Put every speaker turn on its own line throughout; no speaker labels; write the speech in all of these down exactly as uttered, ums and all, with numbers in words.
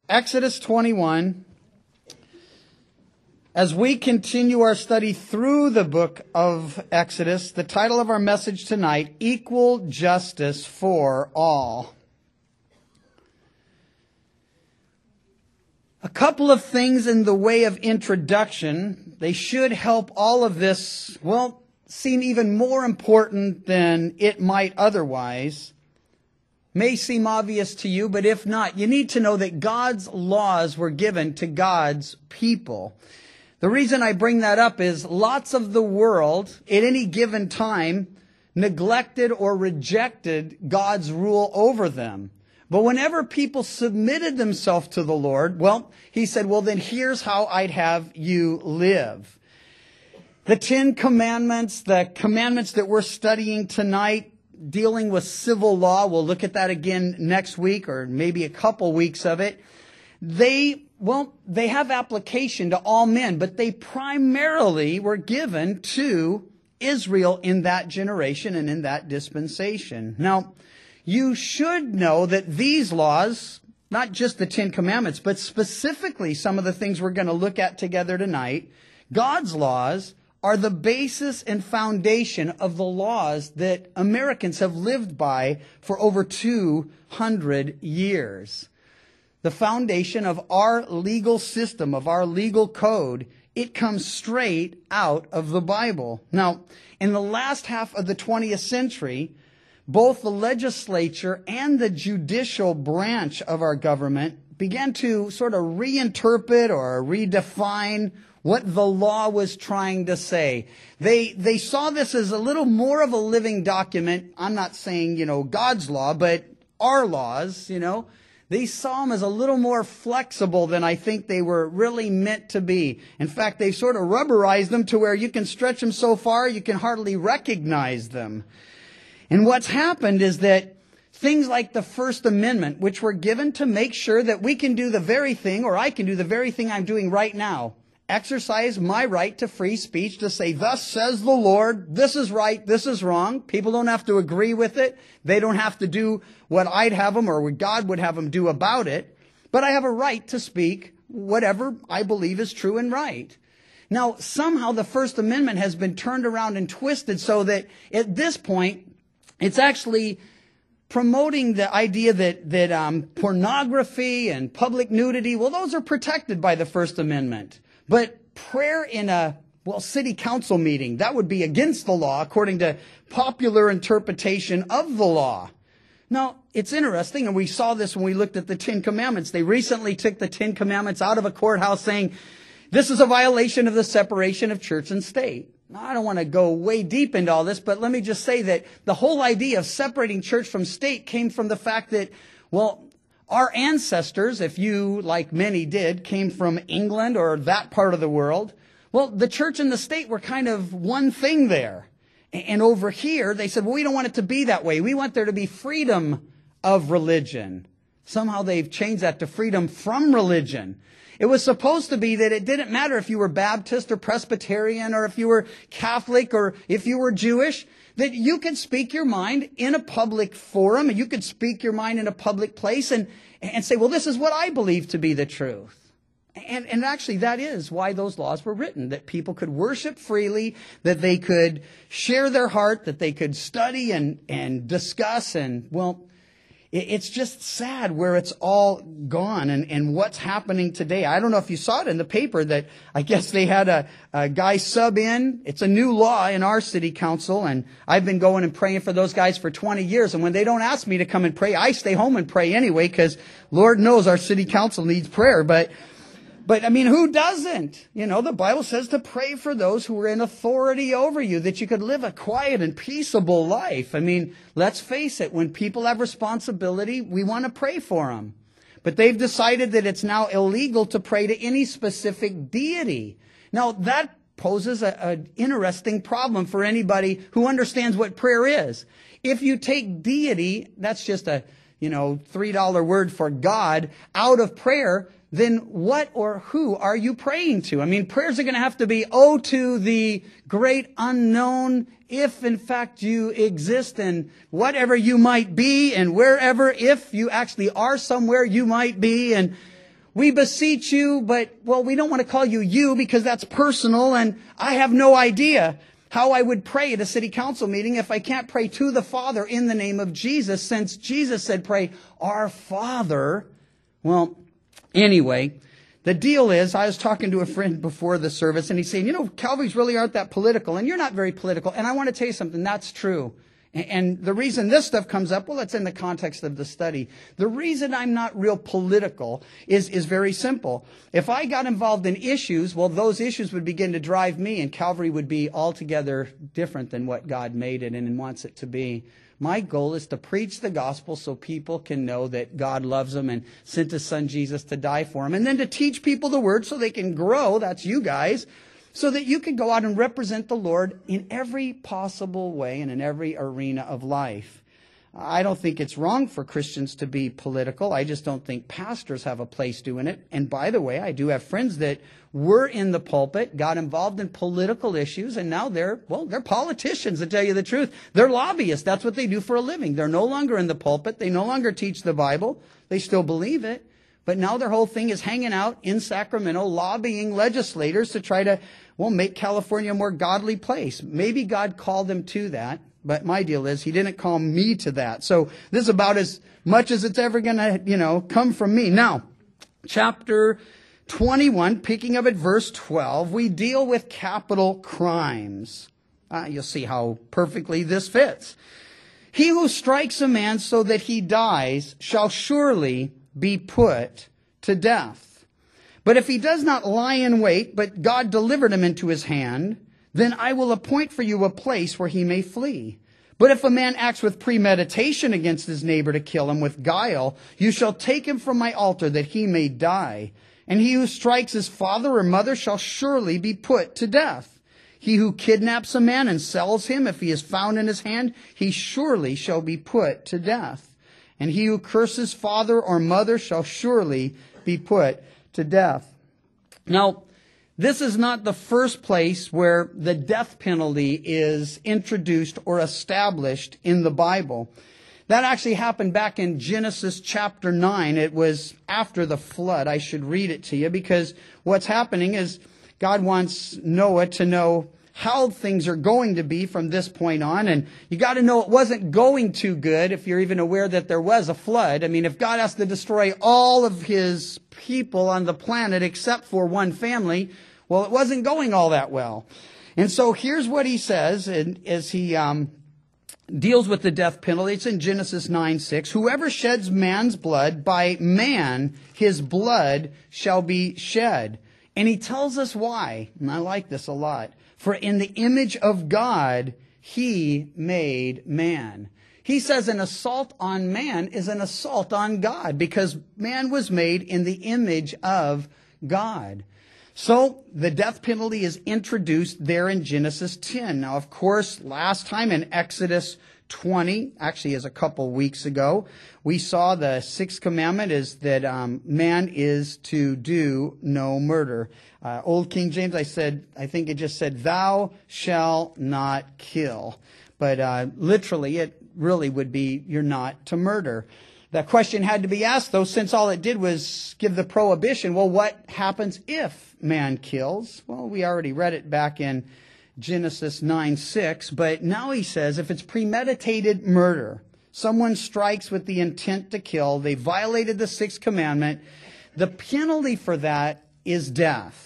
Exodus twenty-one. As we continue our study through the book of Exodus, the title of our message tonight, Equal Justice for All. A couple of things in the way of introduction. They should help all of this, well, seem even more important than it might otherwise. May seem obvious to you, but if not, you need to know that God's laws were given to God's people. The reason I bring that up is lots of the world at any given time neglected or rejected God's rule over them. But whenever people submitted themselves to the Lord, well, he said, well, then here's how I'd have you live. The Ten Commandments, the commandments that we're studying tonight, dealing with civil law, we'll look at that again next week or maybe a couple weeks of it. They, well, they have application to all men, but they primarily were given to Israel in that generation and in that dispensation. Now, you should know that these laws, not just the Ten Commandments, but specifically some of the things we're going to look at together tonight, God's laws are the basis and foundation of the laws that Americans have lived by for over two hundred years. The foundation of our legal system, of our legal code, it comes straight out of the Bible. Now, in the last half of the twentieth century, both the legislature and the judicial branch of our government began to sort of reinterpret or redefine what the law was trying to say. They they saw this as a little more of a living document. I'm not saying, you know, God's law, but our laws, you know. They saw them as a little more flexible than I think they were really meant to be. In fact, they sort of rubberized them to where you can stretch them so far you can hardly recognize them. And what's happened is that things like the First Amendment, which were given to make sure that we can do the very thing, or I can do the very thing I'm doing right now, exercise my right to free speech to say, thus says the Lord, this is right, this is wrong. People don't have to agree with it. They don't have to do what I'd have them or what God would have them do about it. But I have a right to speak whatever I believe is true and right. Now, somehow the First Amendment has been turned around and twisted so that at this point, it's actually promoting the idea that, that um, pornography and public nudity, well, those are protected by the First Amendment. But prayer in a, well, city council meeting, that would be against the law according to popular interpretation of the law. Now, it's interesting, and we saw this when we looked at the Ten Commandments. They recently took the Ten Commandments out of a courthouse saying, this is a violation of the separation of church and state. Now, I don't want to go way deep into all this, but let me just say that the whole idea of separating church from state came from the fact that, well, our ancestors, if you, like many did, came from England or that part of the world, well, the church and the state were kind of one thing there. And over here, they said, well, we don't want it to be that way. We want there to be freedom of religion. Somehow they've changed that to freedom from religion. It was supposed to be that it didn't matter if you were Baptist or Presbyterian or if you were Catholic or if you were Jewish, that you could speak your mind in a public forum and you could speak your mind in a public place and, and say, well, this is what I believe to be the truth. And, and actually, that is why those laws were written, that people could worship freely, that they could share their heart, that they could study and, and discuss. And, well, it, it's just sad where it's all gone and, and what's happening today. I don't know if you saw it in the paper that I guess they had a, a guy sub in. It's a new law in our city council, and I've been going and praying for those guys for twenty years. And when they don't ask me to come and pray, I stay home and pray anyway because Lord knows our city council needs prayer. But But, I mean, who doesn't? You know, the Bible says to pray for those who are in authority over you, that you could live a quiet and peaceable life. I mean, let's face it, when people have responsibility, we want to pray for them. But they've decided that it's now illegal to pray to any specific deity. Now, that poses an interesting problem for anybody who understands what prayer is. If you take deity, that's just a, you know, three dollar word for God, out of prayer, then what or who are you praying to? I mean, prayers are going to have to be, oh, to the great unknown, if in fact you exist and whatever you might be and wherever, if you actually are somewhere you might be. And We beseech you, but, well, we don't want to call you you because that's personal, and I have no idea how I would pray at a city council meeting if I can't pray to the Father in the name of Jesus, since Jesus said pray, our Father. Well, anyway, the deal is, I was talking to a friend before the service, and he's saying, you know, Calvaries really aren't that political, and you're not very political. And I want to tell you something, that's true. And the reason this stuff comes up, well, it's in the context of the study. The reason I'm not real political is, is very simple. If I got involved in issues, well, those issues would begin to drive me, and Calvary would be altogether different than what God made it and wants it to be. My goal is to preach the gospel so people can know that God loves them and sent His Son Jesus to die for them. And then to teach people the Word so they can grow, that's you guys, so that you can go out and represent the Lord in every possible way and in every arena of life. I don't think it's wrong for Christians to be political. I just don't think pastors have a place doing it. And by the way, I do have friends that were in the pulpit, got involved in political issues, and now they're, well, they're politicians, to tell you the truth. They're lobbyists. That's what they do for a living. They're no longer in the pulpit. They no longer teach the Bible. They still believe it. But now their whole thing is hanging out in Sacramento, lobbying legislators to try to, well, make California a more godly place. Maybe God called them to that, but my deal is He didn't call me to that. So this is about as much as it's ever going to, you know, come from me. Now, chapter twenty-one, picking up at verse twelve, we deal with capital crimes. Uh, you'll see how perfectly this fits. He who strikes a man so that he dies shall surely be put to death. But if he does not lie in wait, but God delivered him into his hand, then I will appoint for you a place where he may flee. But if a man acts with premeditation against his neighbor to kill him with guile, you shall take him from my altar that he may die. And he who strikes his father or mother shall surely be put to death. He who kidnaps a man and sells him, if he is found in his hand, he surely shall be put to death. And he who curses father or mother shall surely be put to death. Now, this is not the first place where the death penalty is introduced or established in the Bible. That actually happened back in Genesis chapter nine. It was after the flood. I should read it to you because what's happening is God wants Noah to know how things are going to be from this point on. And you got to know it wasn't going too good if you're even aware that there was a flood. I mean, if God has to destroy all of His people on the planet except for one family, well, it wasn't going all that well. And so here's what He says and as He um, deals with the death penalty. It's in Genesis nine six. Whoever sheds man's blood, by man his blood shall be shed. And He tells us why. And I like this a lot. For in the image of God, He made man. He says an assault on man is an assault on God because man was made in the image of God. So the death penalty is introduced there in Genesis ten. Now, of course, last time in Exodus twenty, actually is a couple weeks ago, we saw the sixth commandment is that um, man is to do no murder. Uh, Old King James, I said, I think it just said, thou shalt not kill. But uh, literally, it really would be, you're not to murder. The question had to be asked, though, since all it did was give the prohibition. Well, what happens if man kills? Well, we already read it back in Genesis nine six, but now he says if it's premeditated murder, someone strikes with the intent to kill, they violated the sixth commandment, the penalty for that is death.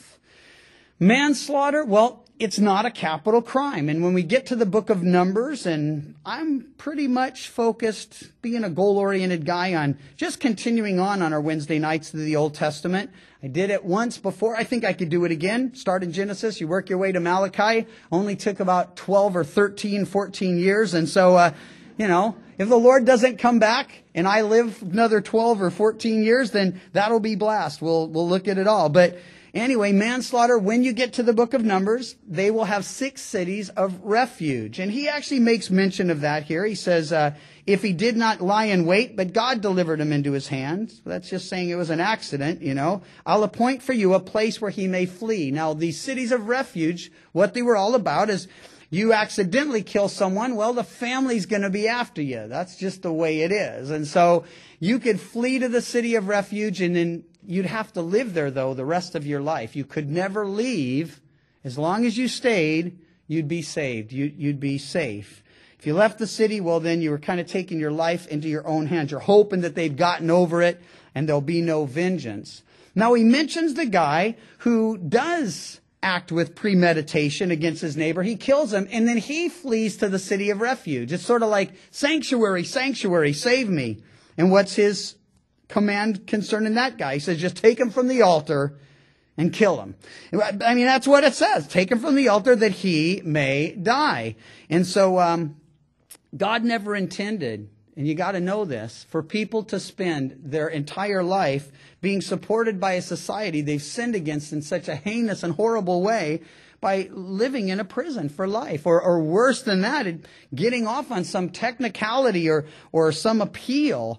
Manslaughter, well, it's not a capital crime. And when we get to the book of Numbers, and I'm pretty much focused, being a goal-oriented guy, on just continuing on on our Wednesday nights through the Old Testament. I did it once before. I think I could do it again. Start in Genesis. You work your way to Malachi. Only took about twelve or thirteen, fourteen years. And so, uh, you know, if the Lord doesn't come back and I live another twelve or fourteen years, then that'll be blessed. We'll, we'll look at it all. But anyway, manslaughter, when you get to the book of Numbers, they will have six cities of refuge. And he actually makes mention of that here. He says, uh, if he did not lie in wait, but God delivered him into his hands. That's just saying it was an accident, you know. I'll appoint for you a place where he may flee. Now, these cities of refuge, what they were all about is you accidentally kill someone, well, the family's going to be after you. That's just the way it is. And so you could flee to the city of refuge, and then you'd have to live there, though, the rest of your life. You could never leave. As long as you stayed, you'd be saved. You, you'd be safe. If you left the city, well, then you were kind of taking your life into your own hands. You're hoping that they've gotten over it and there'll be no vengeance. Now, he mentions the guy who does act with premeditation against his neighbor. He kills him, and then he flees to the city of refuge. It's sort of like, sanctuary, sanctuary, save me. And what's his command concerning that guy? He says, just take him from the altar and kill him. I mean, that's what it says. Take him from the altar that he may die. And so, um, God never intended, and you got to know this, for people to spend their entire life being supported by a society they've sinned against in such a heinous and horrible way by living in a prison for life. Or, or worse than that, getting off on some technicality or, or some appeal.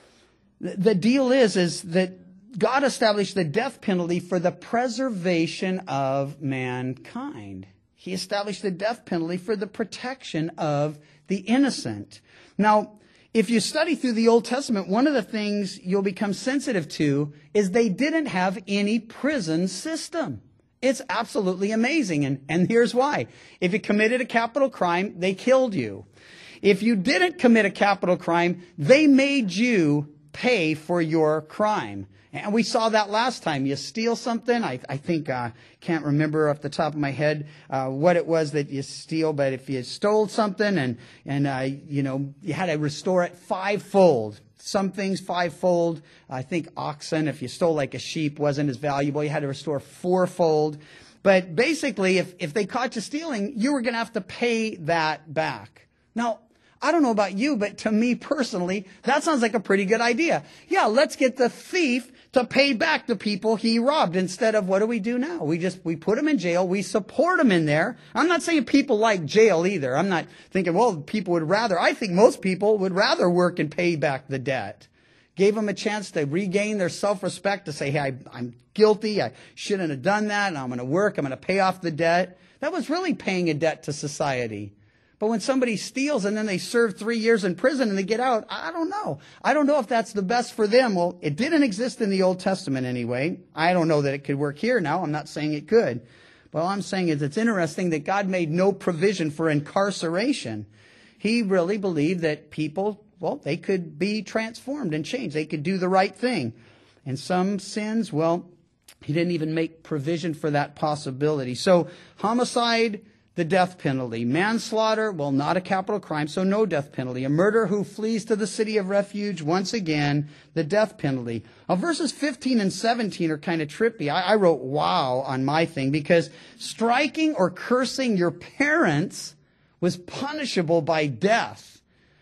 The deal is, is that God established the death penalty for the preservation of mankind. He established the death penalty for the protection of the innocent. Now, if you study through the Old Testament, one of the things you'll become sensitive to is they didn't have any prison system. It's absolutely amazing. And, and here's why. If you committed a capital crime, they killed you. If you didn't commit a capital crime, they made you pay for your crime. And we saw that last time. You steal something. I, I think, uh, can't remember off the top of my head, uh, what it was that you steal. But if you stole something and, and, uh, you know, you had to restore it fivefold. Some things fivefold. I think oxen, if you stole like a sheep, wasn't as valuable. You had to restore fourfold. But basically, if, if they caught you stealing, you were going to have to pay that back. Now, I don't know about you, but to me personally, that sounds like a pretty good idea. Yeah, let's get the thief to pay back the people he robbed. Instead of, what do we do now? We just, we put him in jail. We support him in there. I'm not saying people like jail either. I'm not thinking, well, people would rather. I think most people would rather work and pay back the debt. Gave them a chance to regain their self-respect, to say, hey, I, I'm guilty. I shouldn't have done that. And I'm going to work. I'm going to pay off the debt. That was really paying a debt to society. But when somebody steals and then they serve three years in prison and they get out, I don't know. I don't know if that's the best for them. Well, it didn't exist in the Old Testament anyway. I don't know that it could work here now. I'm not saying it could. But all I'm saying is it's interesting that God made no provision for incarceration. He really believed that people, well, they could be transformed and changed. They could do the right thing. And some sins, well, he didn't even make provision for that possibility. So homicide, the death penalty. Manslaughter, well, not a capital crime, so no death penalty. A murderer who flees to the city of refuge, once again, the death penalty. Now, verses fifteen and seventeen are kind of trippy. I, I wrote wow on my thing because striking or cursing your parents was punishable by death.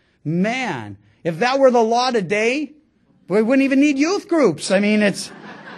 Man, if that were the law today, we wouldn't even need youth groups. I mean, it's...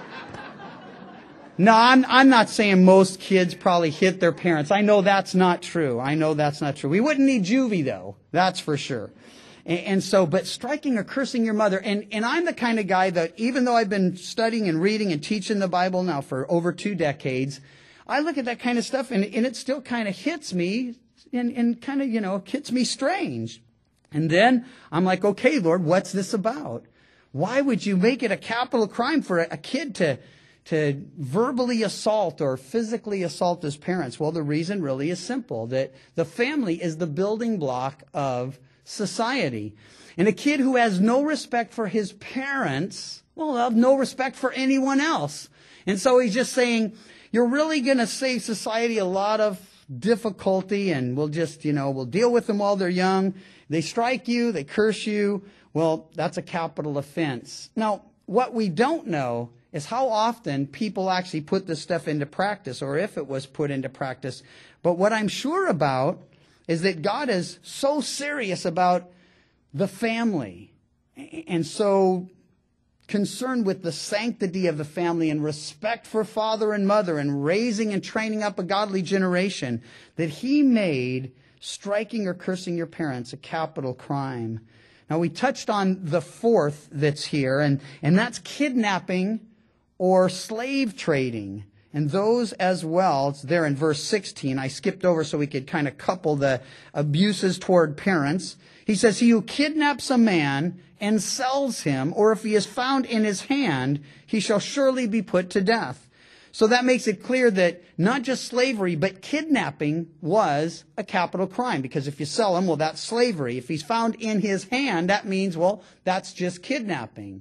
No, I'm, I'm not saying most kids probably hit their parents. I know that's not true. I know that's not true. We wouldn't need juvie, though. That's for sure. And, and so, but striking or cursing your mother. And, and I'm the kind of guy that, even though I've been studying and reading and teaching the Bible now for over two decades, I look at that kind of stuff and, and it still kind of hits me and, and kind of, you know, hits me strange. And then I'm like, okay, Lord, what's this about? Why would you make it a capital crime for a, a kid to... to verbally assault or physically assault his parents? Well, the reason really is simple, that the family is the building block of society. And a kid who has no respect for his parents will have no respect for anyone else. And so he's just saying, you're really going to save society a lot of difficulty, and we'll just, you know, we'll deal with them while they're young. They strike you, they curse you. Well, that's a capital offense. Now, what we don't know is how often people actually put this stuff into practice, or if it was put into practice. But what I'm sure about is that God is so serious about the family and so concerned with the sanctity of the family and respect for father and mother and raising and training up a godly generation, that he made striking or cursing your parents a capital crime. Now, we touched on the fourth that's here, and, and that's kidnapping or slave trading. and those as well. It's there in verse sixteen. I skipped over so we could kind of couple the abuses toward parents. He says, he who kidnaps a man and sells him, or if he is found in his hand, he shall surely be put to death. So that makes it clear that not just slavery, but kidnapping was a capital crime. Because if you sell him, well, that's slavery. If he's found in his hand, that means, well, that's just kidnapping.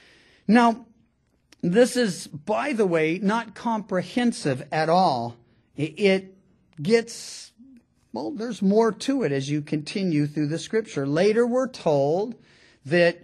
Now, this is, by the way, not comprehensive at all. It gets, well, there's more to it as you continue through the scripture. Later we're told that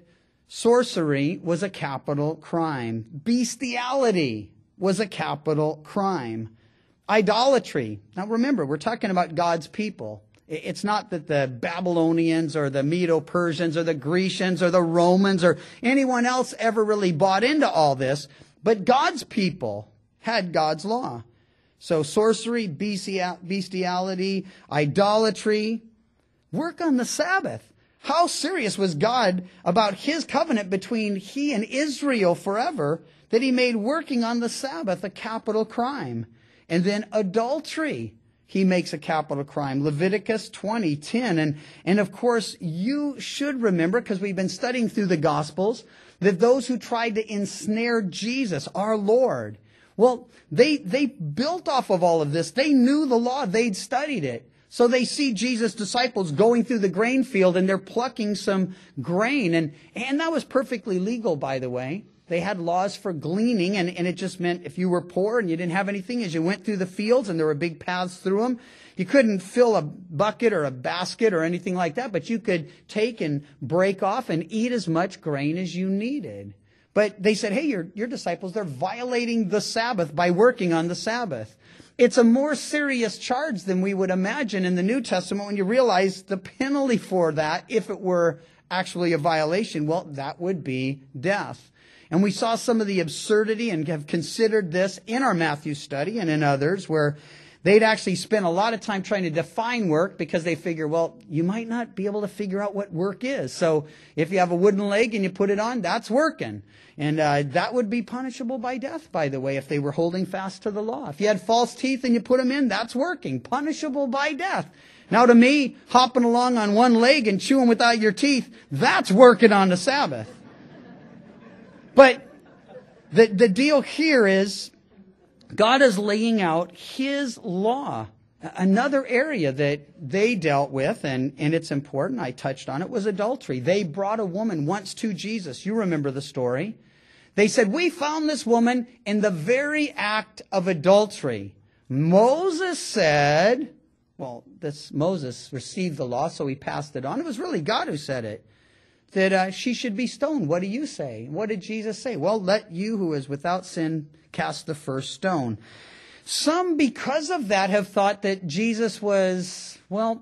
sorcery was a capital crime. Bestiality was a capital crime. Idolatry. Now remember, we're talking about God's people. It's not that the Babylonians or the Medo-Persians or the Grecians or the Romans or anyone else ever really bought into all this, but God's people had God's law. So sorcery, bestiality, idolatry, work on the Sabbath. How serious was God about his covenant between he and Israel forever that he made working on the Sabbath a capital crime? And then adultery, he makes a capital crime. Leviticus twenty ten. And, and of course, you should remember, because we've been studying through the Gospels, that those who tried to ensnare Jesus, our Lord, well, they, they built off of all of this. They knew the law. They'd studied it. So they see Jesus' disciples going through the grain field and they're plucking some grain. And, and that was perfectly legal, by the way. They had laws for gleaning, and, and it just meant if you were poor and you didn't have anything, as you went through the fields and there were big paths through them, you couldn't fill a bucket or a basket or anything like that, but you could take and break off and eat as much grain as you needed. But they said, hey, your, your disciples, they're violating the Sabbath by working on the Sabbath. It's a more serious charge than we would imagine in the New Testament when you realize the penalty for that, if it were actually a violation, well, that would be death. And we saw some of the absurdity and have considered this in our Matthew study and in others, where they'd actually spent a lot of time trying to define work because they figure, well, you might not be able to figure out what work is. So if you have a wooden leg and you put it on, that's working. And uh, that would be punishable by death, by the way, if they were holding fast to the law. If you had false teeth and you put them in, that's working. Punishable by death. Now to me, hopping along on one leg and chewing without your teeth, that's working on the Sabbath. But the, the deal here is God is laying out his law. Another area that they dealt with, and, and it's important, I touched on it, was adultery. They brought a woman once to Jesus. You remember the story. They said, we found this woman in the very act of adultery. Moses said, well, this Moses received the law, so he passed it on. It was really God who said it. That uh, she should be stoned. What do you say? What did Jesus say? Well, let you who is without sin cast the first stone. Some, because of that, have thought that Jesus was, well,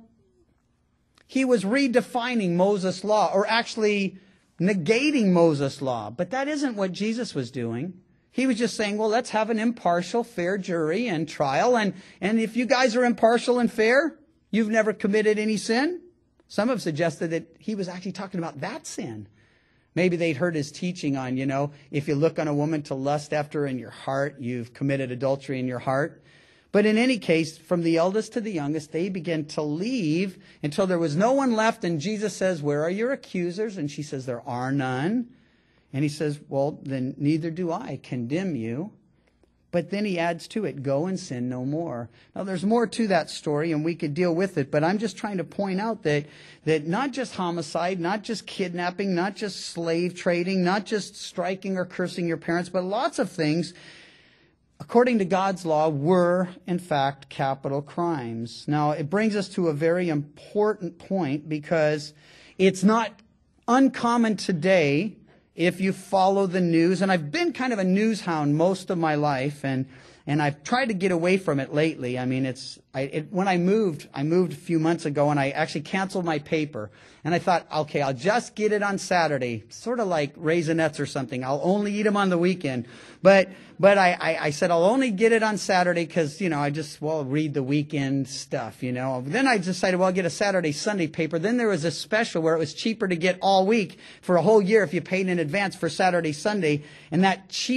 he was redefining Moses' law, or actually negating Moses' law. But that isn't what Jesus was doing. He was just saying, well, let's have an impartial, fair jury and trial. And, and if you guys are impartial and fair, you've never committed any sin. Some have suggested that he was actually talking about that sin. Maybe they'd heard his teaching on, you know, if you look on a woman to lust after her in your heart, you've committed adultery in your heart. But in any case, from the eldest to the youngest, they began to leave until there was no one left. And Jesus says, where are your accusers? And she says, there are none. And he says, well, then neither do I condemn you. But then he adds to it, go and sin no more. Now, there's more to that story, and we could deal with it. But I'm just trying to point out that, that not just homicide, not just kidnapping, not just slave trading, not just striking or cursing your parents, but lots of things, according to God's law, were, in fact, capital crimes. Now, it brings us to a very important point, because it's not uncommon today, if you follow the news, and I've been kind of a news hound most of my life, and and I've tried to get away from it lately. I mean, it's I, it, when I moved, I moved a few months ago, and I actually canceled my paper. And I thought, okay, I'll just get it on Saturday, sort of like Raisinets or something. I'll only eat them on the weekend. But but I, I, I said I'll only get it on Saturday because, you know, I just, well, read the weekend stuff, you know. Then I decided, well, I'll get a Saturday, Sunday paper. Then there was a special where it was cheaper to get all week for a whole year if you paid in advance for Saturday, Sunday. And that cheap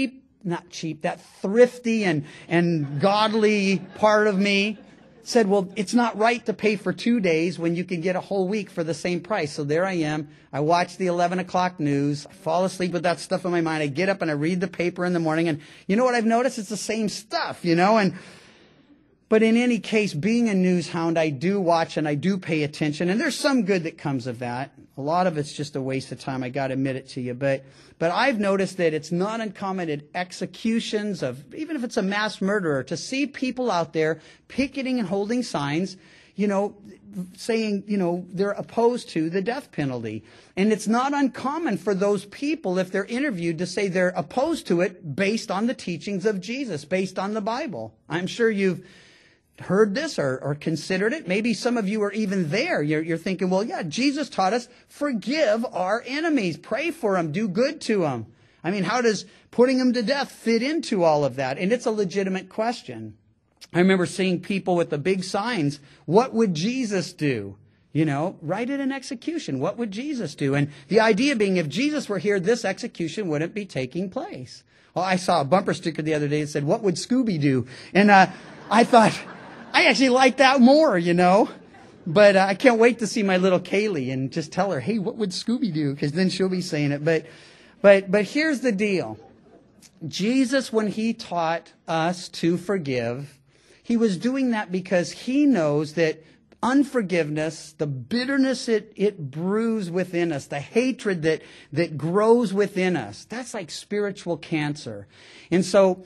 not cheap, that thrifty and, and godly part of me said, well, it's not right to pay for two days when you can get a whole week for the same price. So there I am. I watch the eleven o'clock news. I fall asleep with that stuff in my mind. I get up and I read the paper in the morning. And you know what I've noticed? It's the same stuff, you know. And But in any case, being a news hound, I do watch and I do pay attention. And there's some good that comes of that. A lot of it's just a waste of time. I got to admit it to you. But but I've noticed that it's not uncommon at executions of, even if it's a mass murderer, to see people out there picketing and holding signs, you know, saying, you know, they're opposed to the death penalty. And it's not uncommon for those people, if they're interviewed, to say they're opposed to it based on the teachings of Jesus, based on the Bible. I'm sure you've heard this or, or considered it. Maybe some of you are even there. You're, you're thinking, well, yeah, Jesus taught us, forgive our enemies, pray for them, do good to them. I mean, how does putting them to death fit into all of that? And it's a legitimate question. I remember seeing people with the big signs, what would Jesus do? You know, right at an execution, what would Jesus do? And the idea being, if Jesus were here, this execution wouldn't be taking place. Well, I saw a bumper sticker the other day that said, what would Scooby do? And uh, I thought, I actually like that more, you know. But uh, I can't wait to see my little Kaylee and just tell her, hey, what would Scooby do? Because then she'll be saying it. But, but, but here's the deal. Jesus, when he taught us to forgive, he was doing that because he knows that unforgiveness, the bitterness it, it brews within us, the hatred that, that grows within us, that's like spiritual cancer. And so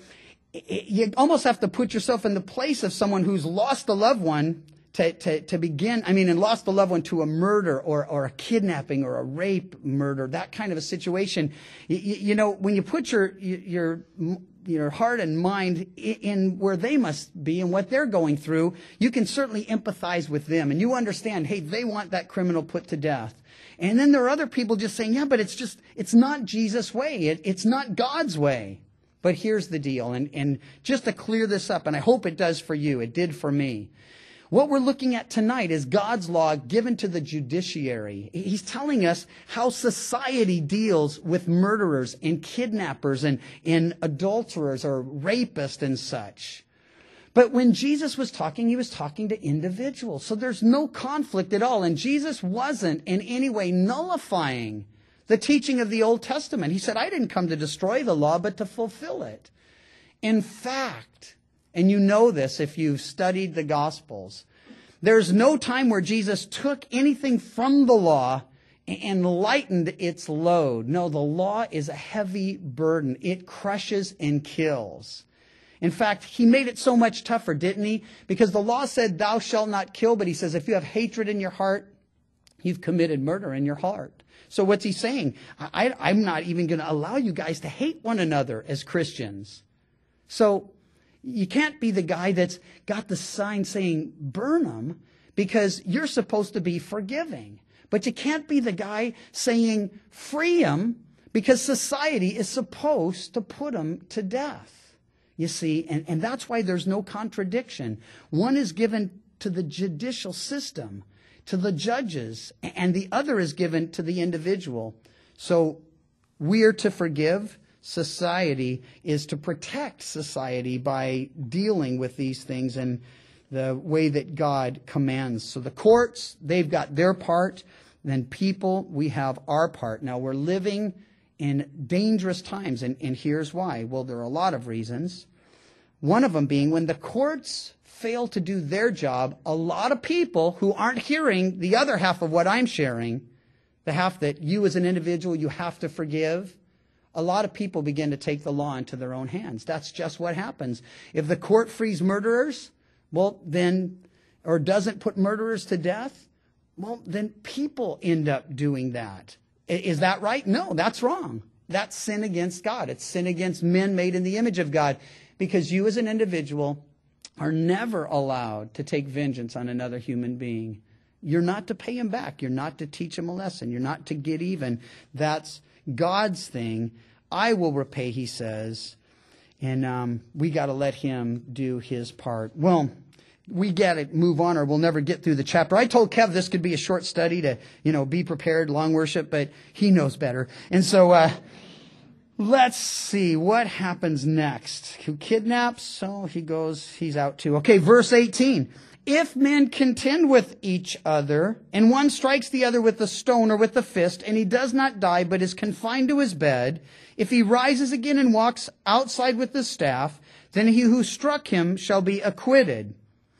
you almost have to put yourself in the place of someone who's lost a loved one to, to, to begin, I mean, and lost a loved one to a murder or, or a kidnapping or a rape murder, that kind of a situation. You, you know, when you put your, your, your heart and mind in where they must be and what they're going through, you can certainly empathize with them. And you understand, hey, they want that criminal put to death. And then there are other people just saying, yeah, but it's just, it's not Jesus' way. It, it's not God's way. But here's the deal, and, and just to clear this up, and I hope it does for you, it did for me. What we're looking at tonight is God's law given to the judiciary. He's telling us how society deals with murderers and kidnappers and, and adulterers or rapists and such. But when Jesus was talking, he was talking to individuals. So there's no conflict at all. And Jesus wasn't in any way nullifying the teaching of the Old Testament. He said, I didn't come to destroy the law, but to fulfill it. In fact, and you know this if you've studied the Gospels, there's no time where Jesus took anything from the law and lightened its load. No, the law is a heavy burden. It crushes and kills. In fact, he made it so much tougher, didn't he? Because the law said, thou shalt not kill, but he says, if you have hatred in your heart, you've committed murder in your heart. So what's he saying? I, I'm not even going to allow you guys to hate one another as Christians. So you can't be the guy that's got the sign saying burn them because you're supposed to be forgiving. But you can't be the guy saying free them because society is supposed to put them to death. You see, and, and that's why there's no contradiction. One is given to the judicial system, to the judges, and the other is given to the individual. So we are to forgive. Society is to protect society by dealing with these things in the way that God commands. So the courts, they've got their part. Then people, we have our part. Now we're living in dangerous times, and, and here's why. Well, there are a lot of reasons. One of them being when the courts fail to do their job, a lot of people who aren't hearing the other half of what I'm sharing, the half that you as an individual, you have to forgive, a lot of people begin to take the law into their own hands. That's just what happens. If the court frees murderers, well, then, or doesn't put murderers to death, well, then people end up doing that. Is that right? No, that's wrong. That's sin against God. It's sin against men made in the image of God. Because you as an individual are never allowed to take vengeance on another human being. You're not to pay him back. You're not to teach him a lesson. You're not to get even. That's God's thing. I will repay, he says. And um, we got to let him do his part. Well, we got to move on or we'll never get through the chapter. I told Kev this could be a short study to, you know, be prepared, long worship, but he knows better. And so uh, Let's see what happens next. Who kidnaps? So he goes, he's out too. Okay, verse eighteen. If men contend with each other, and one strikes the other with a stone or with a fist, and he does not die, but is confined to his bed, if he rises again and walks outside with the staff, then he who struck him shall be acquitted.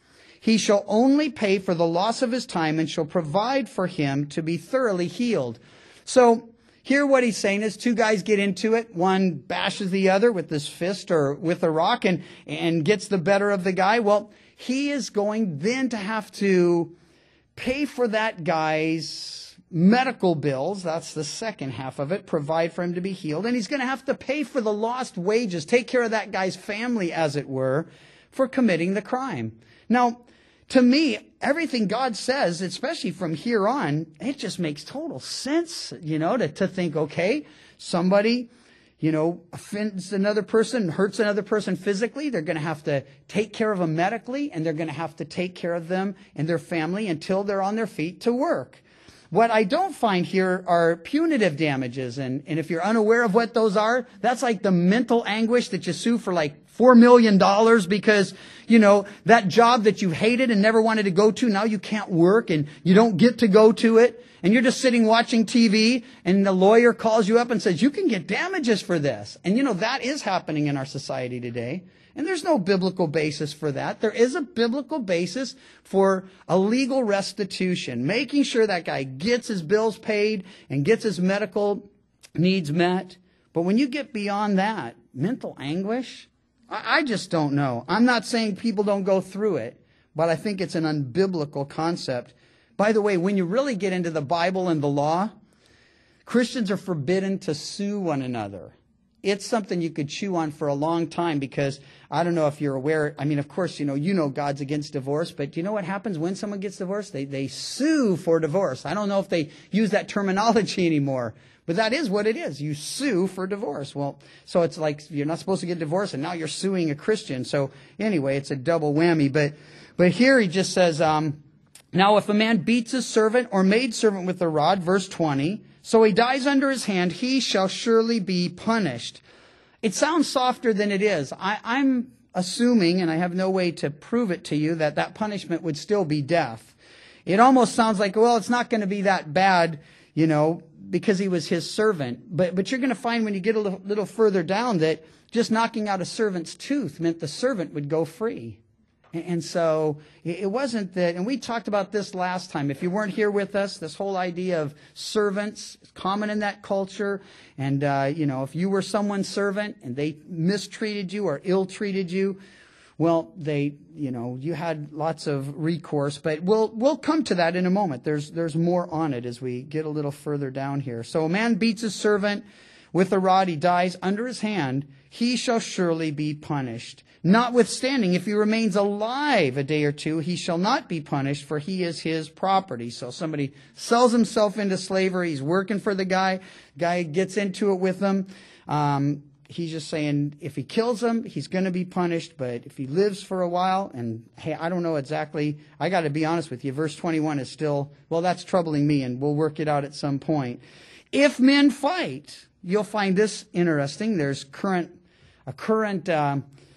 He shall only pay for the loss of his time, and shall provide for him to be thoroughly healed. So, here what he's saying is two guys get into it. One bashes the other with this fist or with a rock and, and gets the better of the guy. Well, he is going then to have to pay for that guy's medical bills. That's the second half of it. Provide for him to be healed. And he's going to have to pay for the lost wages. Take care of that guy's family, as it were, for committing the crime. Now, to me, everything God says, especially from here on, it just makes total sense, you know, to, to think, okay, somebody, you know, offends another person, hurts another person physically. They're going to have to take care of them medically, and they're going to have to take care of them and their family until they're on their feet to work. What I don't find here are punitive damages. And, and if you're unaware of what those are, that's like the mental anguish that you sue for like four million dollars because, you know, that job that you hated and never wanted to go to, now you can't work and you don't get to go to it. And you're just sitting watching T V and the lawyer calls you up and says, you can get damages for this. And, you know, that is happening in our society today. And there's no biblical basis for that. There is a biblical basis for a legal restitution, making sure that guy gets his bills paid and gets his medical needs met. But when you get beyond that, mental anguish, I, I just don't know. I'm not saying people don't go through it, but I think it's an unbiblical concept. By the way, when you really get into the Bible and the law, Christians are forbidden to sue one another. It's something you could chew on for a long time because I don't know if you're aware. I mean, of course, you know, you know God's against divorce, but do you know what happens when someone gets divorced? They, they sue for divorce. I don't know if they use that terminology anymore, but that is what it is. You sue for divorce. Well, so it's like you're not supposed to get divorced and now you're suing a Christian. So anyway, it's a double whammy. But, but here he just says, um, now if a man beats his servant or maidservant with a rod, verse twenty, so he dies under his hand, he shall surely be punished. It sounds softer than it is. I, I'm assuming, and I have no way to prove it to you, that that punishment would still be death. It almost sounds like, well, it's not going to be that bad, you know, because he was his servant. But, but you're going to find when you get a little, little further down that just knocking out a servant's tooth meant the servant would go free. And so it wasn't that, and we talked about this last time. If you weren't here with us, this whole idea of servants is common in that culture. And, uh, you know, if you were someone's servant and they mistreated you or ill-treated you, well, they, you know, you had lots of recourse. But we'll we'll come to that in a moment. There's there's more on it as we get a little further down here. So a man beats his servant with a rod, he dies under his hand, he shall surely be punished. Notwithstanding, if he remains alive a day or two, he shall not be punished, for he is his property. So somebody sells himself into slavery. He's working for the guy. Guy gets into it with him. Um, he's just saying if he kills him, he's going to be punished. But if he lives for a while, and hey, I don't know exactly. I got to be honest with you. Verse twenty-one is still, well, that's troubling me, and we'll work it out at some point. If men fight, you'll find this interesting. There's current a current uh,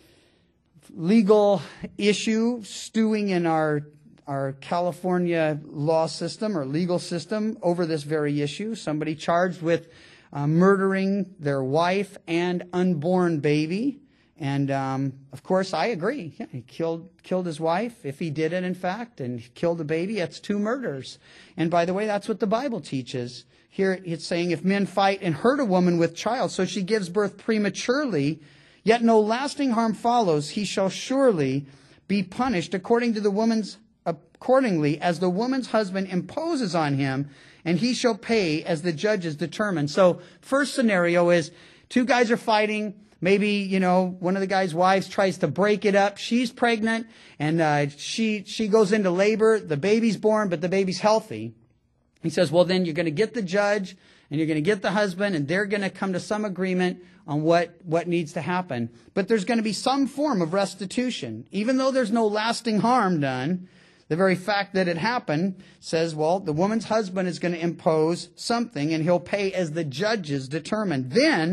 legal issue stewing in our our California law system or legal system over this very issue. Somebody charged with uh, murdering their wife and unborn baby. And, um, of course, I agree. Yeah, he killed killed his wife, if he did it, in fact, and killed the baby. That's two murders. And, by the way, that's what the Bible teaches. Here it's saying if men fight and hurt a woman with child, so she gives birth prematurely, yet no lasting harm follows, he shall surely be punished according to the woman's accordingly as the woman's husband imposes on him, and he shall pay as the judges determine. So first scenario is two guys are fighting. Maybe, you know, one of the guy's wives tries to break it up. She's pregnant and uh, she she goes into labor. The baby's born, but the baby's healthy. He says, well, then you're going to get the judge and you're going to get the husband, and they're going to come to some agreement on what, what needs to happen. But there's going to be some form of restitution. Even though there's no lasting harm done, the very fact that it happened says, well, the woman's husband is going to impose something, and he'll pay as the judges determine. Then,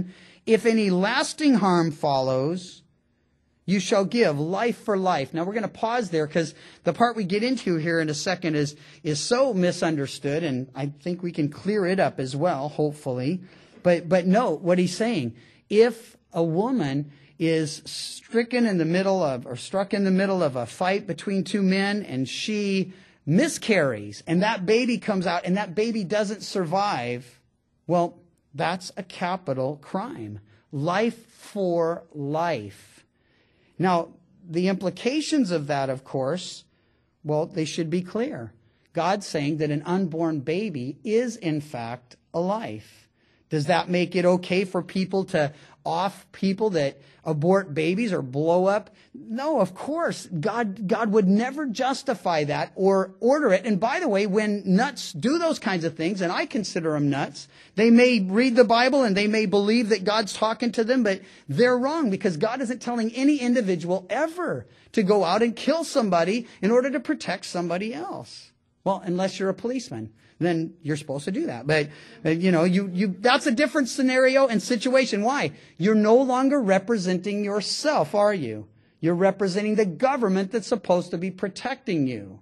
If any lasting harm follows, you shall give life for life. Now we're going to pause there because the part we get into here in a second is, is so misunderstood, and I think we can clear it up as well, hopefully. But, but note what he's saying. If a woman is stricken in the middle of, or struck in the middle of a fight between two men, and she miscarries, and that baby comes out, and that baby doesn't survive, well, that's a capital crime. Life for life. Now, the implications of that, of course, well, they should be clear. God's saying that an unborn baby is, in fact, a life. Does that make it okay for people to off people that abort babies or blow up? No, of course. God, God would never justify that or order it. And by the way, when nuts do those kinds of things, and I consider them nuts, they may read the Bible and they may believe that God's talking to them, but they're wrong because God isn't telling any individual ever to go out and kill somebody in order to protect somebody else. Well, unless you're a policeman. Then you're supposed to do that. But, you know, you, you, that's a different scenario and situation. Why? You're no longer representing yourself, are you? You're representing the government that's supposed to be protecting you.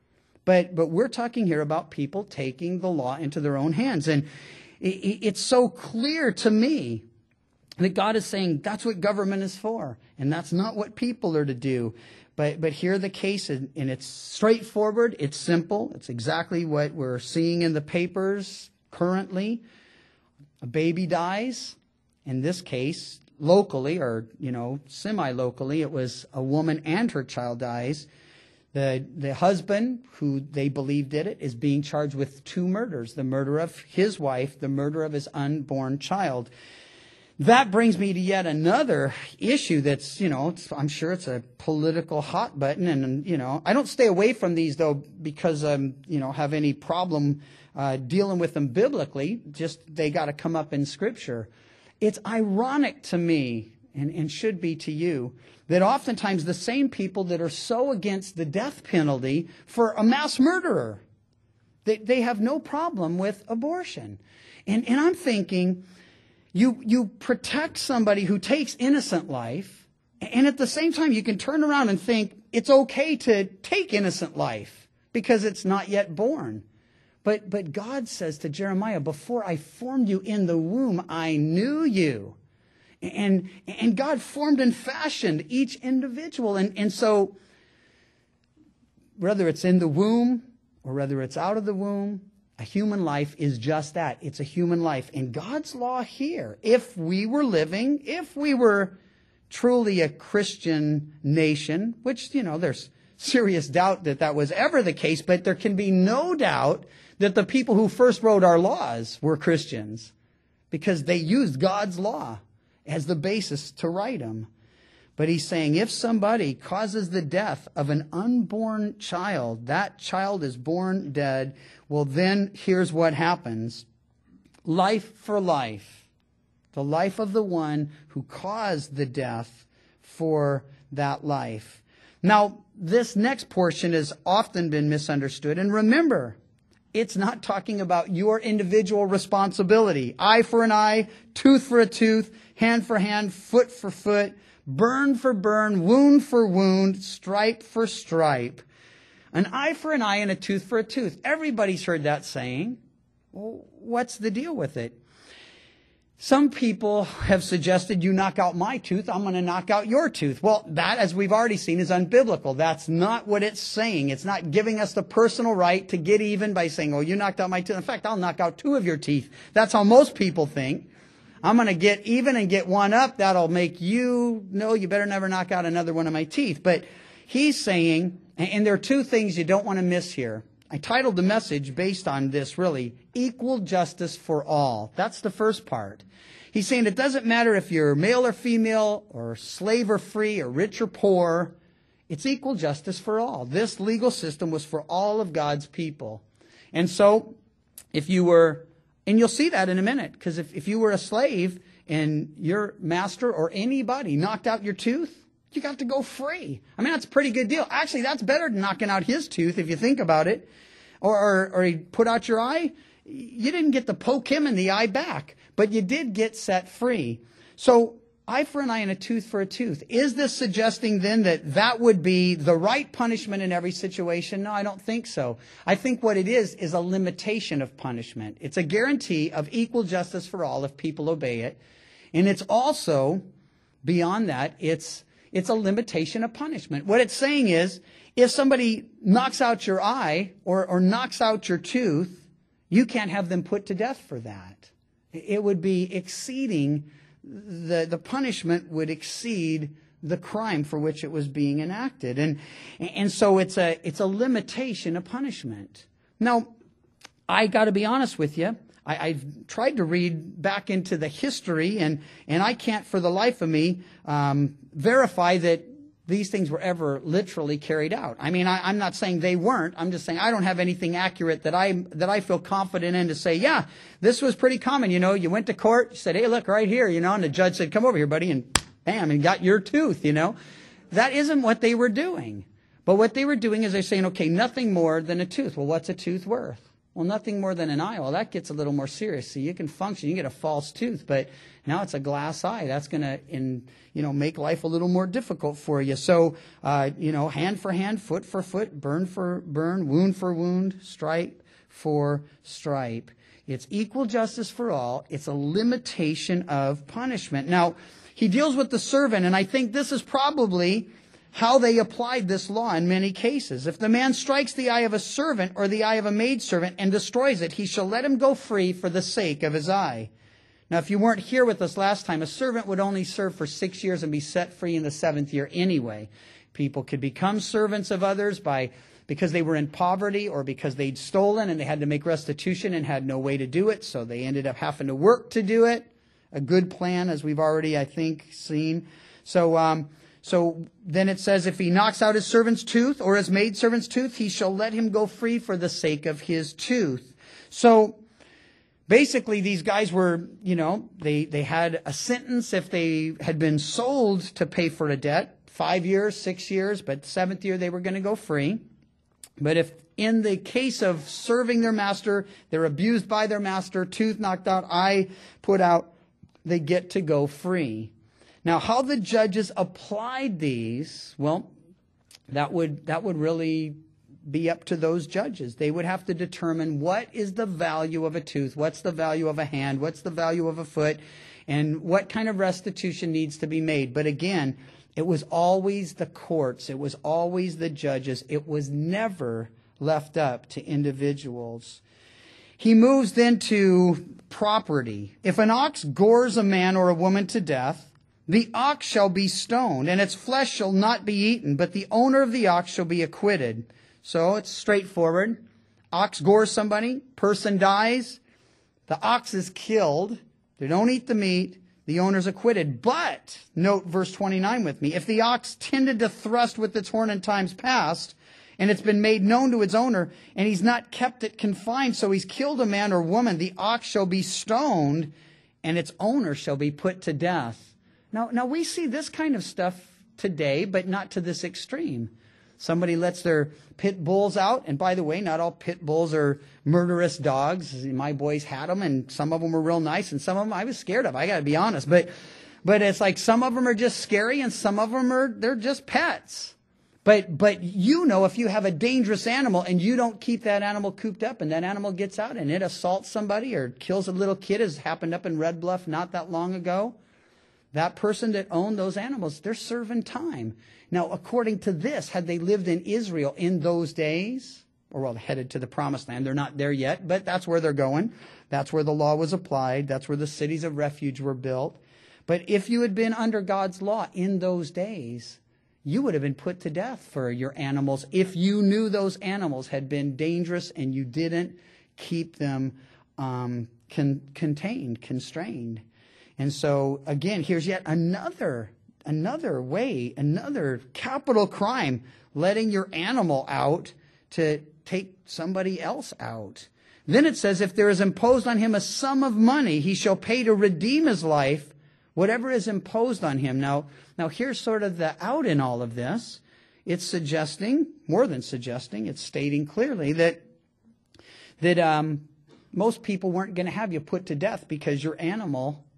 But, but we're talking here about people taking the law into their own hands. And it, it's so clear to me that God is saying that's what government is for. And that's not what people are to do. But but here the case, and it's straightforward, it's simple, it's exactly what we're seeing in the papers currently. A baby dies. In this case, locally, or, you know, semi-locally, it was a woman and her child dies. The, the husband, who they believe did it, is being charged with two murders. The murder of his wife, the murder of his unborn child. That brings me to yet another issue that's, you know, it's, I'm sure it's a political hot button. And, you know, I don't stay away from these, though, because I, um, you know, have any problem uh, dealing with them biblically. Just they got to come up in Scripture. It's ironic to me, and, and should be to you, that oftentimes the same people that are so against the death penalty for a mass murderer, they, they have no problem with abortion. And, and I'm thinking, You you protect somebody who takes innocent life, and at the same time you can turn around and think it's okay to take innocent life because it's not yet born. But but God says to Jeremiah, before I formed you in the womb, I knew you. And and God formed and fashioned each individual. And, and so whether it's in the womb or whether it's out of the womb, a human life is just that. It's a human life. And God's law here, if we were living, if we were truly a Christian nation, which, you know, there's serious doubt that that was ever the case, but there can be no doubt that the people who first wrote our laws were Christians because they used God's law as the basis to write them. But he's saying if somebody causes the death of an unborn child, that child is born dead, well then here's what happens. Life for life. The life of the one who caused the death for that life. Now, this next portion has often been misunderstood. And remember, it's not talking about your individual responsibility. Eye for an eye, tooth for a tooth, hand for hand, foot for foot. Burn for burn, wound for wound, stripe for stripe. An eye for an eye and a tooth for a tooth. Everybody's heard that saying. Well, what's the deal with it? Some people have suggested you knock out my tooth, I'm going to knock out your tooth. Well, that, as we've already seen, is unbiblical. That's not what it's saying. It's not giving us the personal right to get even by saying, oh, you knocked out my tooth. In fact, I'll knock out two of your teeth. That's how most people think. I'm going to get even and get one up. That'll make you know you better never knock out another one of my teeth. But he's saying, and there are two things you don't want to miss here. I titled the message based on this, really, equal justice for all. That's the first part. He's saying it doesn't matter if you're male or female or slave or free or rich or poor. It's equal justice for all. This legal system was for all of God's people. And so if you were... And you'll see that in a minute, because if, if you were a slave and your master or anybody knocked out your tooth, you got to go free. I mean, that's a pretty good deal. Actually, that's better than knocking out his tooth if you think about it. Or, or, or he put out your eye. You didn't get to poke him in the eye back, but you did get set free. So, eye for an eye and a tooth for a tooth. Is this suggesting then that that would be the right punishment in every situation? No, I don't think so. I think what it is is a limitation of punishment. It's a guarantee of equal justice for all if people obey it. And it's also, beyond that, it's it's a limitation of punishment. What it's saying is, if somebody knocks out your eye or, or knocks out your tooth, you can't have them put to death for that. It would be exceeding, the, the punishment would exceed the crime for which it was being enacted. And, and so it's a, it's a limitation of punishment. Now, I got to be honest with you. I, I've tried to read back into the history, and, and I can't for the life of me um, verify that these things were ever literally carried out. I mean, I, I'm not saying they weren't. I'm just saying I don't have anything accurate that I that I feel confident in to say, yeah, this was pretty common. You know, you went to court, you said, hey, look, right here, you know, and the judge said, come over here, buddy, and bam, and got your tooth, you know. That isn't what they were doing. But what they were doing is they're saying, okay, nothing more than a tooth. Well, what's a tooth worth? Well, nothing more than an eye. Well, that gets a little more serious. So you can function. You get a false tooth, but now it's a glass eye. That's going to, in you know, make life a little more difficult for you. So, uh, you know, hand for hand, foot for foot, burn for burn, wound for wound, stripe for stripe. It's equal justice for all. It's a limitation of punishment. Now, he deals with the servant, and I think this is probably how they applied this law in many cases. If the man strikes the eye of a servant or the eye of a maidservant and destroys it, he shall let him go free for the sake of his eye. Now, if you weren't here with us last time, a servant would only serve for six years and be set free in the seventh year anyway. People could become servants of others by because they were in poverty or because they'd stolen and they had to make restitution and had no way to do it, so they ended up having to work to do it. A good plan, as we've already, I think, seen. So, um, So then it says, if he knocks out his servant's tooth or his maidservant's tooth, he shall let him go free for the sake of his tooth. So basically these guys were, you know, they, they had a sentence if they had been sold to pay for a debt, five years, six years, but seventh year they were going to go free. But if in the case of serving their master, they're abused by their master, tooth knocked out, eye put out, they get to go free. Now, how the judges applied these, well, that would that would really be up to those judges. They would have to determine what is the value of a tooth, what's the value of a hand, what's the value of a foot, and what kind of restitution needs to be made. But again, it was always the courts. It was always the judges. It was never left up to individuals. He moves then to property. If an ox gores a man or a woman to death, the ox shall be stoned, and its flesh shall not be eaten, but the owner of the ox shall be acquitted. So it's straightforward. Ox gores somebody, person dies, the ox is killed, they don't eat the meat, the owner's acquitted. But, note verse twenty-nine with me, if the ox tended to thrust with its horn in times past, and it's been made known to its owner, and he's not kept it confined, so he's killed a man or woman, the ox shall be stoned, and its owner shall be put to death. Now, now we see this kind of stuff today, but not to this extreme. Somebody lets their pit bulls out, and by the way, not all pit bulls are murderous dogs. My boys had them, and some of them were real nice, and some of them I was scared of. I got to be honest, but but it's like some of them are just scary, and some of them are they're just pets. But but you know, if you have a dangerous animal and you don't keep that animal cooped up, and that animal gets out and it assaults somebody or kills a little kid, as happened up in Red Bluff not that long ago. That person that owned those animals, they're serving time. Now, according to this, had they lived in Israel in those days, or well, headed to the promised land, they're not there yet, but that's where they're going. That's where the law was applied. That's where the cities of refuge were built. But if you had been under God's law in those days, you would have been put to death for your animals if you knew those animals had been dangerous and you didn't keep them um, con- contained, constrained. And so, again, here's yet another, another way, another capital crime, letting your animal out to take somebody else out. Then it says, if there is imposed on him a sum of money, he shall pay to redeem his life, whatever is imposed on him. Now, now here's sort of the out in all of this. It's suggesting, more than suggesting, it's stating clearly that, that um, most people weren't going to have you put to death because your animal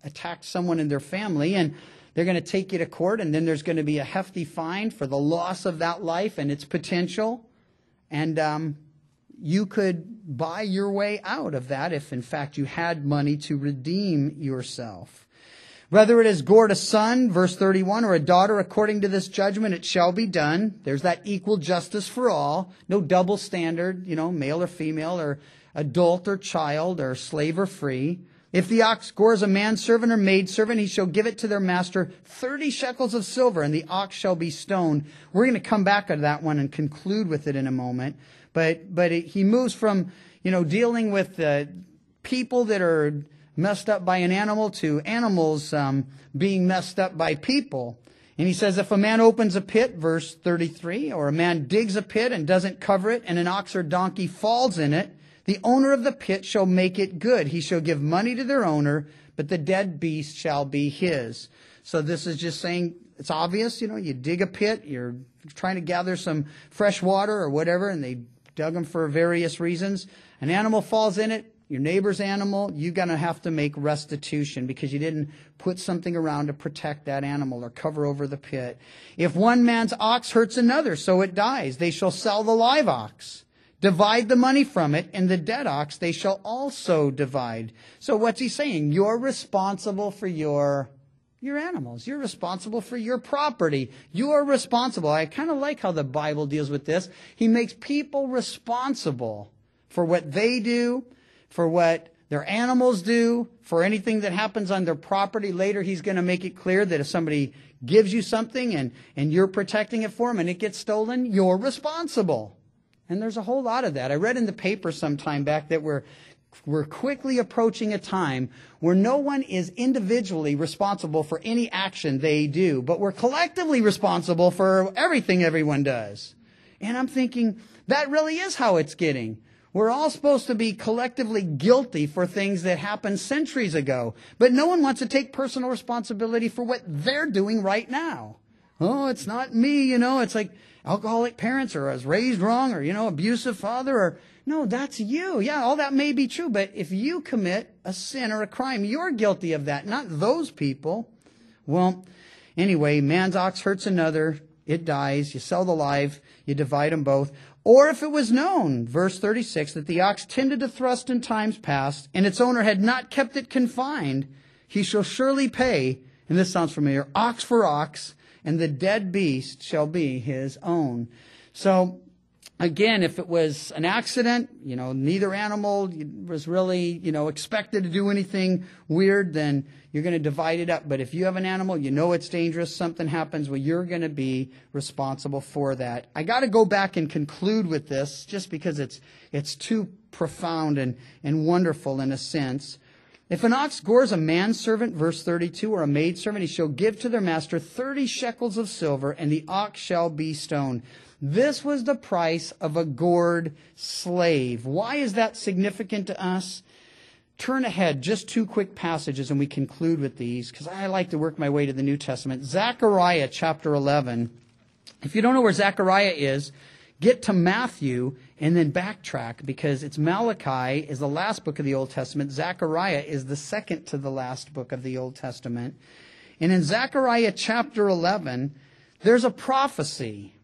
attacked someone in their family, and they're going to take you to court, and then there's going to be a hefty fine for the loss of that life and its potential. And um, you could buy your way out of that if, in fact, you had money to redeem yourself. Whether it has gored a son, verse thirty-one, or a daughter, according to this judgment, it shall be done. There's that equal justice for all. No double standard, you know, male or female, or adult or child, or slave or free. If the ox gores a manservant or maidservant, he shall give it to their master thirty shekels of silver, and the ox shall be stoned. We're going to come back to that one and conclude with it in a moment. But but it, he moves from, you know, dealing with uh, people that are messed up by an animal to animals um, being messed up by people. And he says, if a man opens a pit, verse thirty-three, or a man digs a pit and doesn't cover it, and an ox or donkey falls in it, the owner of the pit shall make it good. He shall give money to their owner, but the dead beast shall be his. So this is just saying, it's obvious, you know, you dig a pit, you're trying to gather some fresh water or whatever, and they dug them for various reasons. An animal falls in it, your neighbor's animal, you're going to have to make restitution because you didn't put something around to protect that animal or cover over the pit. If one man's ox hurts another, so it dies, they shall sell the live ox. Divide the money from it, and the dead ox they shall also divide. So what's he saying? You're responsible for your, your animals. You're responsible for your property. You're responsible. I kind of like how the Bible deals with this. He makes people responsible for what they do, for what their animals do, for anything that happens on their property. Later, he's going to make it clear that if somebody gives you something and, and you're protecting it for them and it gets stolen, you're responsible. And there's a whole lot of that. I read in the paper some time back that we're, we're quickly approaching a time where no one is individually responsible for any action they do, but we're collectively responsible for everything everyone does. And I'm thinking, that really is how it's getting. We're all supposed to be collectively guilty for things that happened centuries ago, but no one wants to take personal responsibility for what they're doing right now. Oh, it's not me, you know, it's like alcoholic parents, or I was raised wrong, or, you know, abusive father, or, no, that's you. Yeah, all that may be true, but if you commit a sin or a crime, you're guilty of that, not those people. Well, anyway, man's ox hurts another, it dies, you sell the live, you divide them both. Or if it was known, verse thirty-six, that the ox tended to thrust in times past, and its owner had not kept it confined, he shall surely pay, and this sounds familiar, ox for ox, and the dead beast shall be his own. So, again, if it was an accident, you know, neither animal was really, you know, expected to do anything weird, then you're going to divide it up. But if you have an animal, you know it's dangerous, something happens, well, you're going to be responsible for that. I got to go back and conclude with this just because it's it's too profound and, and wonderful in a sense. If an ox gores a manservant, verse thirty-two, or a maidservant, he shall give to their master thirty shekels of silver, and the ox shall be stoned. This was the price of a gored slave. Why is that significant to us? Turn ahead just two quick passages and we conclude with these, because I like to work my way to the New Testament. Zechariah chapter eleven. If you don't know where Zechariah is, get to Matthew and then backtrack, because it's Malachi is the last book of the Old Testament. Zechariah is the second to the last book of the Old Testament. And in Zechariah chapter eleven, there's a prophecy.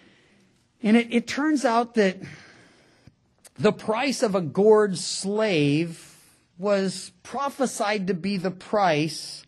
And it, it turns out that the price of a gored slave was prophesied to be the price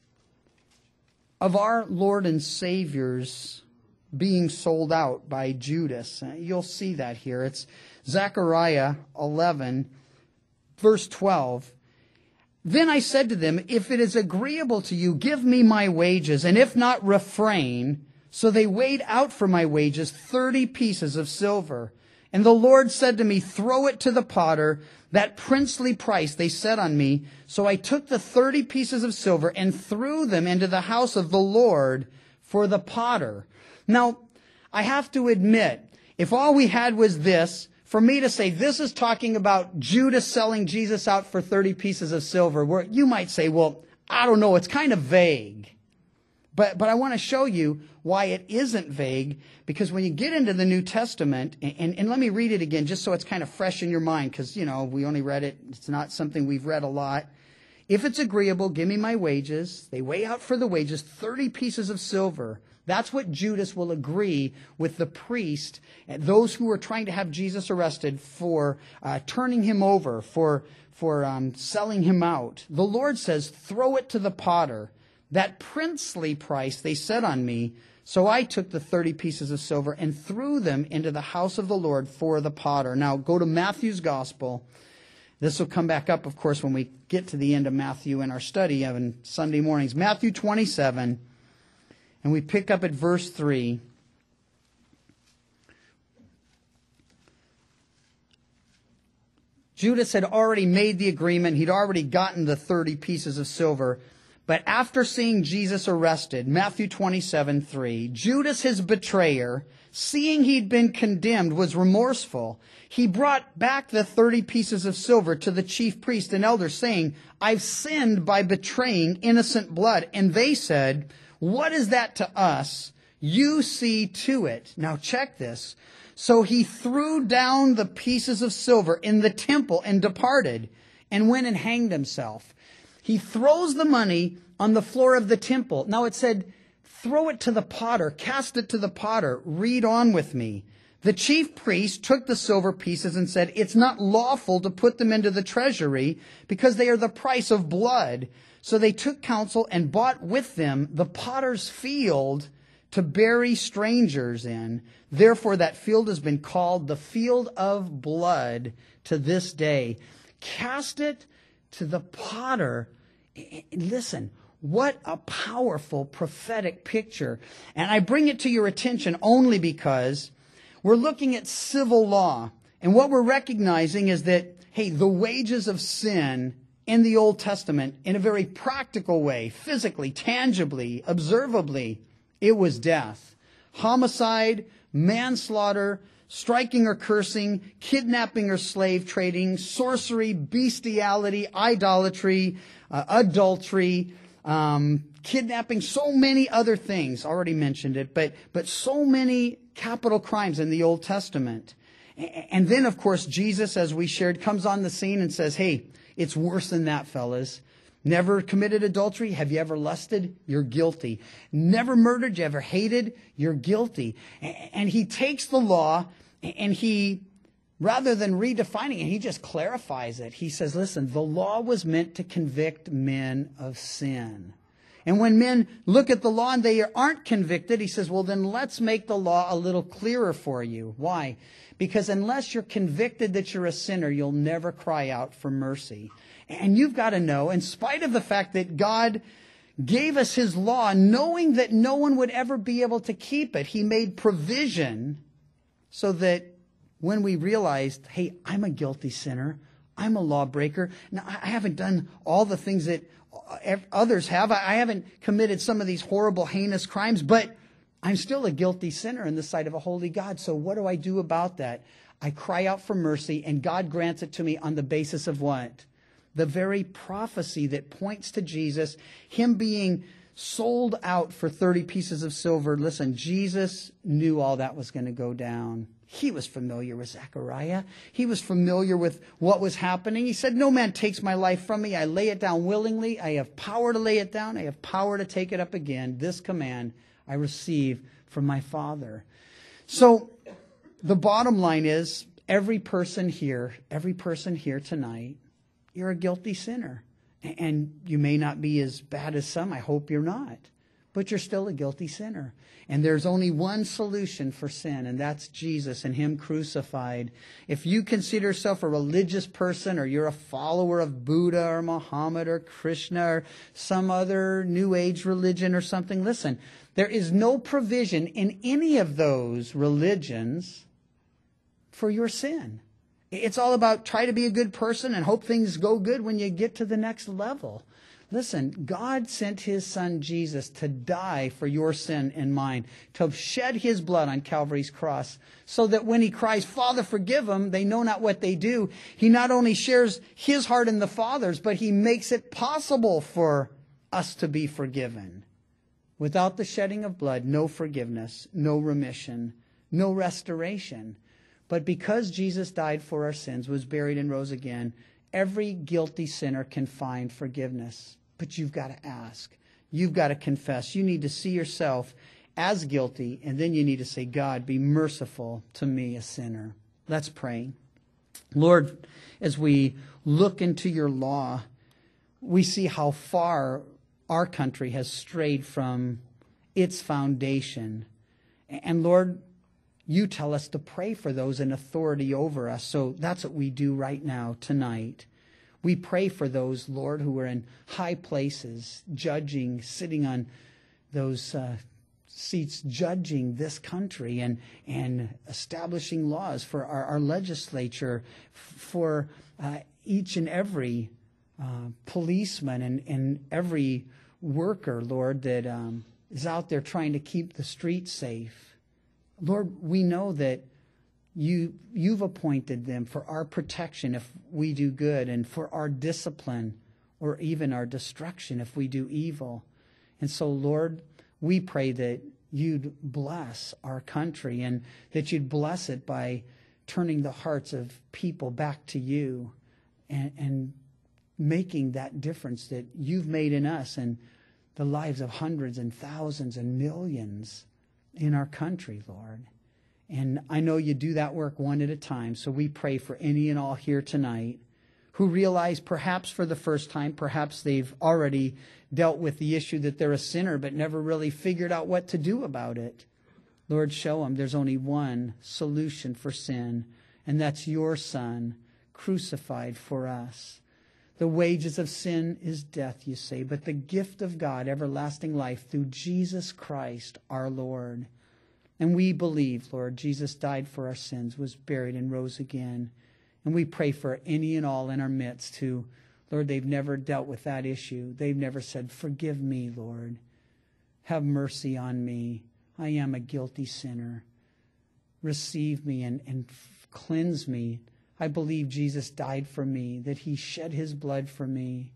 of our Lord and Savior's being sold out by Judas. You'll see that here. It's Zechariah eleven, verse twelve. Then I said to them, if it is agreeable to you, give me my wages, and if not, refrain. So they weighed out for my wages thirty pieces of silver. And the Lord said to me, throw it to the potter, that princely price they set on me. So I took the thirty pieces of silver and threw them into the house of the Lord for the potter. Now, I have to admit, if all we had was this, for me to say this is talking about Judas selling Jesus out for thirty pieces of silver, where you might say, well, I don't know, it's kind of vague. But but I want to show you why it isn't vague, because when you get into the New Testament, and, and, and let me read it again just so it's kind of fresh in your mind, because, you know, we only read it, it's not something we've read a lot. If it's agreeable, give me my wages. They weigh out for the wages thirty pieces of silver. That's what Judas will agree with the priest, those who are trying to have Jesus arrested for uh, turning him over, for, for um, selling him out. The Lord says, throw it to the potter. That princely price they set on me. So I took the thirty pieces of silver and threw them into the house of the Lord for the potter. Now go to Matthew's gospel. This will come back up, of course, when we get to the end of Matthew in our study on Sunday mornings. Matthew twenty-seven, and we pick up at verse three. Judas had already made the agreement. He'd already gotten the thirty pieces of silver. But after seeing Jesus arrested, Matthew twenty-seven, three, Judas, his betrayer, seeing he'd been condemned, was remorseful. He brought back the thirty pieces of silver to the chief priest and elders, saying, I've sinned by betraying innocent blood. And they said, what is that to us? You see to it. Now check this. So he threw down the pieces of silver in the temple and departed and went and hanged himself. He throws the money on the floor of the temple. Now it said, throw it to the potter, cast it to the potter. Read on with me. The chief priest took the silver pieces and said, it's not lawful to put them into the treasury because they are the price of blood. So they took counsel and bought with them the potter's field to bury strangers in. Therefore that field has been called the field of blood to this day. Cast it to the potter. Listen, what a powerful prophetic picture. And I bring it to your attention only because we're looking at civil law. And what we're recognizing is that, hey, the wages of sin in the Old Testament, in a very practical way, physically, tangibly, observably, it was death. Homicide, manslaughter, striking or cursing, kidnapping or slave trading, sorcery, bestiality, idolatry, uh, adultery, um, kidnapping, so many other things. Already mentioned it, but but so many capital crimes in the Old Testament. And then, of course, Jesus, as we shared, comes on the scene and says, hey, it's worse than that, fellas. Never committed adultery? Have you ever lusted? You're guilty. Never murdered? You ever hated? You're guilty. And he takes the law and he, rather than redefining it, he just clarifies it. He says, listen, the law was meant to convict men of sin. And when men look at the law and they aren't convicted, he says, well, then let's make the law a little clearer for you. Why? Because unless you're convicted that you're a sinner, you'll never cry out for mercy. And you've got to know, in spite of the fact that God gave us his law, knowing that no one would ever be able to keep it, he made provision so that when we realized, hey, I'm a guilty sinner, I'm a lawbreaker. Now, I haven't done all the things that others have. I haven't committed some of these horrible, heinous crimes, but I'm still a guilty sinner in the sight of a holy God. So what do I do about that? I cry out for mercy, and God grants it to me on the basis of what? The very prophecy that points to Jesus, him being sold out for thirty pieces of silver. Listen, Jesus knew all that was going to go down. He was familiar with Zechariah. He was familiar with what was happening. He said, no man takes my life from me. I lay it down willingly. I have power to lay it down. I have power to take it up again. This command I receive from my Father. So the bottom line is, every person here, every person here tonight, you're a guilty sinner. And you may not be as bad as some. I hope you're not. But you're still a guilty sinner. And there's only one solution for sin, and that's Jesus and him crucified. If you consider yourself a religious person, or you're a follower of Buddha or Muhammad or Krishna or some other New Age religion or something, listen, there is no provision in any of those religions for your sin. It's all about try to be a good person and hope things go good when you get to the next level. Listen, God sent his son Jesus to die for your sin and mine, to shed his blood on Calvary's cross, so that when he cries, Father, forgive them, they know not what they do. He not only shares his heart in the Father's, but he makes it possible for us to be forgiven. Without the shedding of blood, no forgiveness, no remission, no restoration. But because Jesus died for our sins, was buried and rose again, Every guilty sinner can find forgiveness, but you've got to ask. You've got to confess. You need to see yourself as guilty, and then you need to say, God, be merciful to me, a sinner. Let's pray. Lord, as we look into your law, we see how far our country has strayed from its foundation. And Lord, you tell us to pray for those in authority over us. So that's what we do right now, tonight. We pray for those, Lord, who are in high places, judging, sitting on those uh, seats, judging this country and, and establishing laws for our, our legislature, for uh, each and every uh, policeman and, and every worker, Lord, that um, is out there trying to keep the streets safe. Lord, we know that you, you've appointed them for our protection if we do good, and for our discipline or even our destruction if we do evil. And so, Lord, we pray that you'd bless our country and that you'd bless it by turning the hearts of people back to you and, and making that difference that you've made in us and the lives of hundreds and thousands and millions in our country, Lord. And I know you do that work one at a time, so we pray for any and all here tonight who realize perhaps for the first time, perhaps they've already dealt with the issue that they're a sinner but never really figured out what to do about it. Lord, show them there's only one solution for sin, and that's your Son crucified for us. The wages of sin is death, you say, but the gift of God, everlasting life, through Jesus Christ our Lord. And we believe, Lord, Jesus died for our sins, was buried, and rose again. And we pray for any and all in our midst who, Lord, they've never dealt with that issue. They've never said, forgive me, Lord. Have mercy on me. I am a guilty sinner. Receive me and, and cleanse me. I believe Jesus died for me, that he shed his blood for me,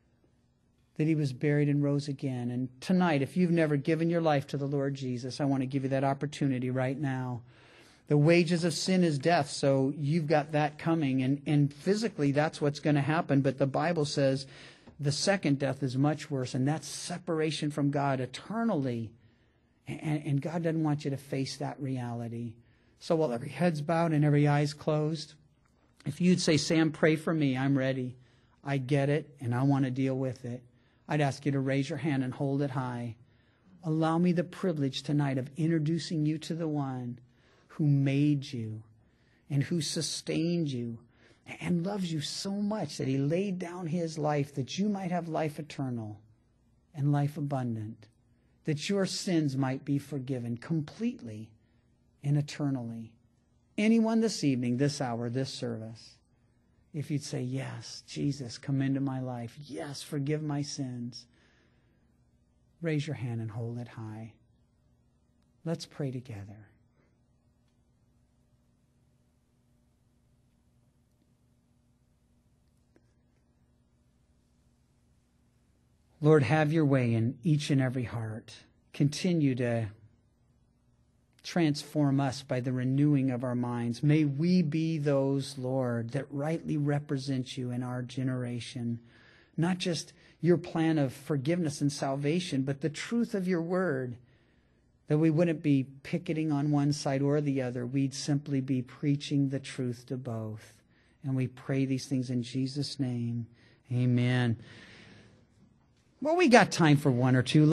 that he was buried and rose again. And tonight, if you've never given your life to the Lord Jesus, I want to give you that opportunity right now. The wages of sin is death, so you've got that coming. And, and physically, that's what's going to happen. But the Bible says the second death is much worse, and that's separation from God eternally. And, and God doesn't want you to face that reality. So while every head's bowed and every eye's closed, if you'd say, Sam, pray for me, I'm ready. I get it, and I want to deal with it. I'd ask you to raise your hand and hold it high. Allow me the privilege tonight of introducing you to the one who made you and who sustained you and loves you so much that he laid down his life that you might have life eternal and life abundant, that your sins might be forgiven completely and eternally. Anyone this evening, this hour, this service, if you'd say, yes, Jesus, come into my life. Yes, forgive my sins. Raise your hand and hold it high. Let's pray together. Lord, have your way in each and every heart. Continue to transform us by the renewing of our minds. May we be those, Lord, that rightly represent you in our generation. Not just your plan of forgiveness and salvation, but the truth of your word. That we wouldn't be picketing on one side or the other. We'd simply be preaching the truth to both. And we pray these things in Jesus' name. Amen. Well, we got time for one or two.